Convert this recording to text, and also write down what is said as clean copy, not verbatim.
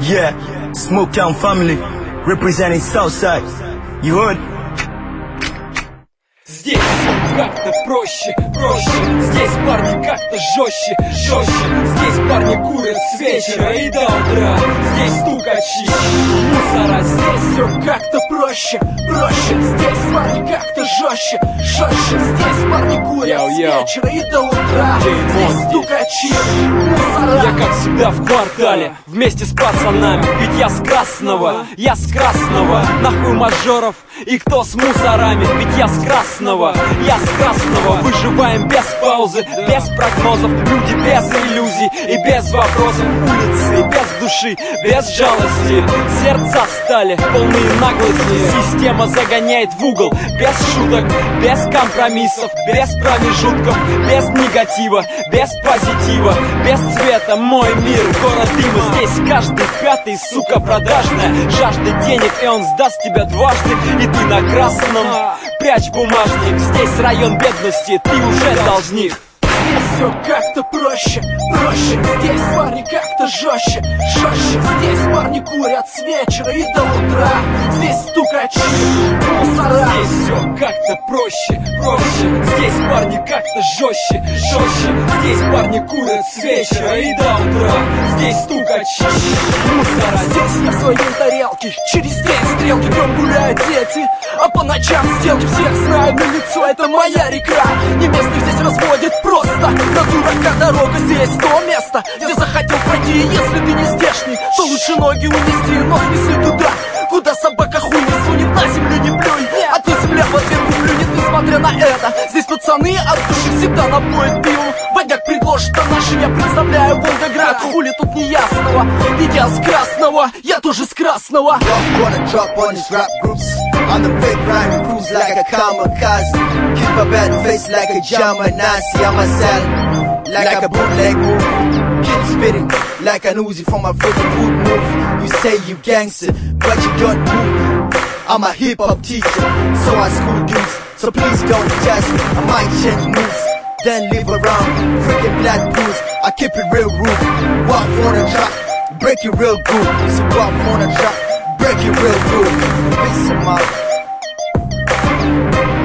Yeah, Smoketown family, representing Southside. You heard? Здесь как-то проще, здесь парни как-то жестче. Здесь парни курят с вечера и до утра. Здесь стукачи, мусора, здесь все как-то проще. Здесь парни как-то жестче. Здесь парни курят с вечера и до утра. Здесь стукачи, мусора. Я как всегда в квартале, вместе с пацанами. Ведь я с красного, нахуй мажоров. И кто с мусорами, ведь я с красного. Выживаем без паузы, без прогнозов. Люди без иллюзий и без вопросов. Улицы без души, без жалости. Сердца стали полные наглости. Система загоняет в угол, без шуток, без компромиссов, без промежутков, без негатива, без позитива, без цвета. Мой мир, город дыма. Здесь каждый пятый, сука, продажная. Жажда денег, и он сдаст тебя дважды. И ты на красном, прячь бумажник. Здесь район бедности, ты уже должник. Здесь все как-то проще. Здесь парни как-то жестче. Здесь парни курят с вечера и до утра. Здесь стукачи, мусора. Здесь все как-то проще. Здесь парни как-то жестче. Здесь парни курят с вечера и до утра. Здесь стукачи, мусора. Здесь я в своей тарелке, через день стрелки, днем гуляют дети, а по ночам сделки. Всех знаю на лицо, это моя река. Не место здесь разводит просто. На дурака дорога, здесь то место, где захотел пройти. Если ты не здешний, то лучше ноги унести. Нос неси туда, куда собака хуй не сунет. На землю не плюй, а то земля в ответ плюнет. Несмотря на это, здесь пацаны от души всегда напоят пивом. Водяк предложит, а наши я представляю Волгоград. Хули тут неясного, ведь я с красного, я тоже с красного. On the fake rhyme cruise like a kamikaze. Keep a bad face like a German Nazi. I'm a salad like a bootleg movie. Keep spitting like an Uzi from a freaking hood movie. You say you gangster, but you don't move. I'm a hip hop teacher, so I school dudes. So please don't judge me. I might change moves, then live around freaking black blues. I keep it real rude. Walk on the track, break it real good. So walk on the track, break it real good. Peace of mind.